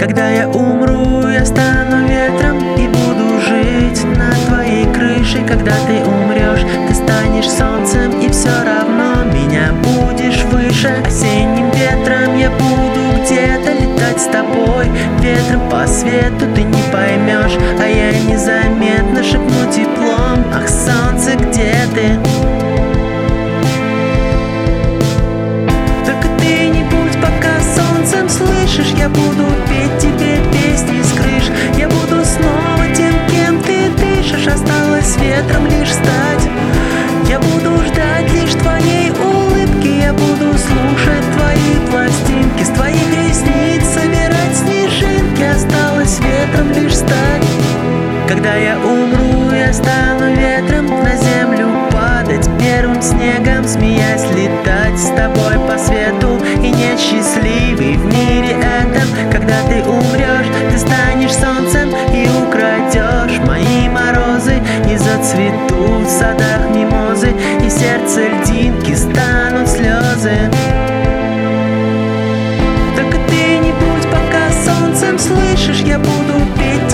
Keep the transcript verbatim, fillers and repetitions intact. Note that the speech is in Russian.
Когда я умру, я стану ветром и буду жить над твоей крышей. Когда ты умрешь, ты станешь солнцем, и все равно меня будешь выше. Осенним ветром я буду где-то летать с тобой. Ветром по свету ты не поймешь, а я незаметно шепну теплом: ах, солнце, где ты? Только ты не будь пока солнцем, слышишь? Я буду петь тебе песни с крыш. Я буду снова тем, кем ты дышишь. Осталось ветром лишь стать. Я буду ждать лишь твоей улыбки. Я буду слушать твои пластинки, с твоих ресниц собирать снежинки. Осталось ветром лишь стать. Когда я умру, я стану ветром, на землю падать первым снегом, смеясь летать с тобой по свету. И нет счастливый в мире этом. Когда ты умрешь, ты станешь солнцем и украдешь мои морозы. И зацветут в садах мимозы, и в сердце льдинки станут слезы. Только ты не будь пока солнцем, слышишь? Я буду петь